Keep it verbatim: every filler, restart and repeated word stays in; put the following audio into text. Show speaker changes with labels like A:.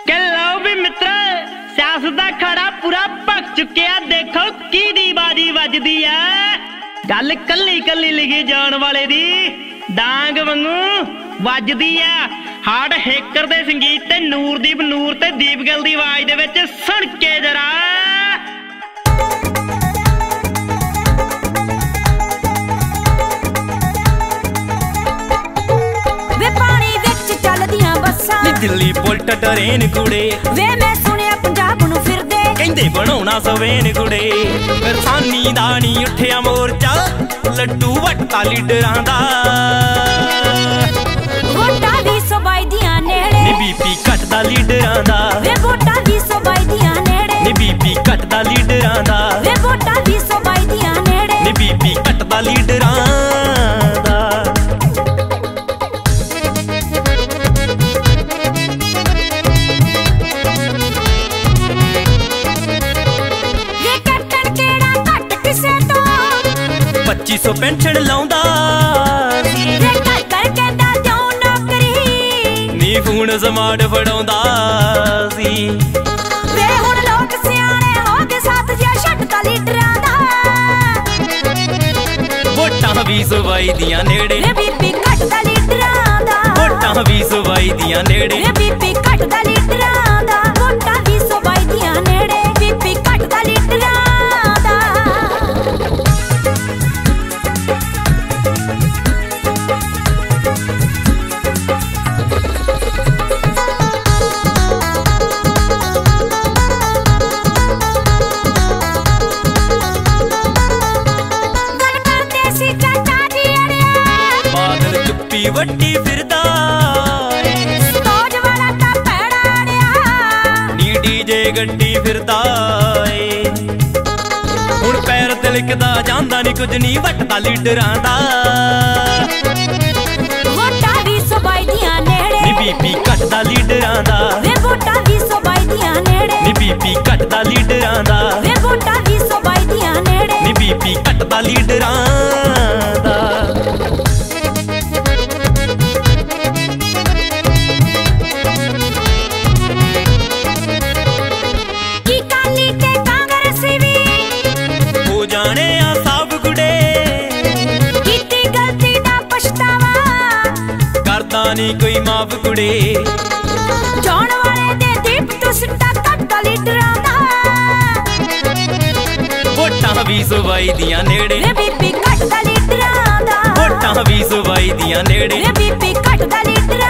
A: के लो भी मित्र सियासत दा खड़ा पूरा भख चुकिया। देखो की दी बाजी वजदी है। गल कली कली लिखी जान वाले दी डांग वांगू वजदी है। हार्ड हेकर दे संगीत ते नूरदीप नूर ते दीप गिल दी आवाज दे विच सुन के जरा।
B: दिल्ली बुलट ट्रेन कुड़े
C: वे मैं सुनिया पंजाब नू फिरदे
B: कहंदे बनाउणा सवेन कुड़े। किसानी दा नी उठिया मोर्चा लड्डू वट्टा लीडरां दा।
C: वोटां वी सूबाई दियां नेड़े
B: नी बीपी घटदा लीडरां दा।
C: वे वोटां वी सूबाई दियां नेड़े
B: नी बीपी घटदा लीडरां दा।
C: वे वोटां वी सूबाई दियां नेड़े
B: नी बीपी घटदा लीडरां दा। पच्ची सौ पेंशन लाउंदा
C: वे घर घर कहंदा दिओ नौकरी।
B: नी फोन स्मार्ट फड़ाउंदा सी।
C: वे हुण लोक सियाणे हो गए साथ जिया छड्डदा लीडरां दा।
B: वोटां वी सूबाई दियां नेड़े
C: वे बीपी घटदा लीडरां दा।
B: वोटां वी सूबाई दियां नेड़े
C: वे बीपी घटदा लीडरां दा। वोटां वी सूबाई दियां नेड़े बीपी घटदा लीडरां दा।
B: वट्टी फिरदा
C: सतोज वाला तां भैड़ा अड़िया।
B: नी डीजे गड्डी फिरदा हुण पैर तिलकदा जांदा नी कुछ नी वटदा लीडरां दा।
C: वोटां वी सूबाई दियां नेड़े
B: नी बीपी घटदा लीडरां दा।
C: वे वोटां वी सूबाई दियां नेड़े
B: नी बीपी घटदा लीडरां दा।
C: वे वोटां वी सूबाई दियां नेड़े
B: नी बीपी घटदा लीडरां दा। जाने आ सब गुड़े
C: कीती गलती दा पछतावा
B: करदा नी कोई माफ कुड़े।
C: जान वाले दे दीप तो सिट्टा घटदा लीडरां दा।
B: वोटां वी सूबाई दियां नेड़े
C: वे बीपी घटदा लीडरां दा।
B: वोटां वी सूबाई दियां नेड़े
C: वे बीपी घटदा लीडरां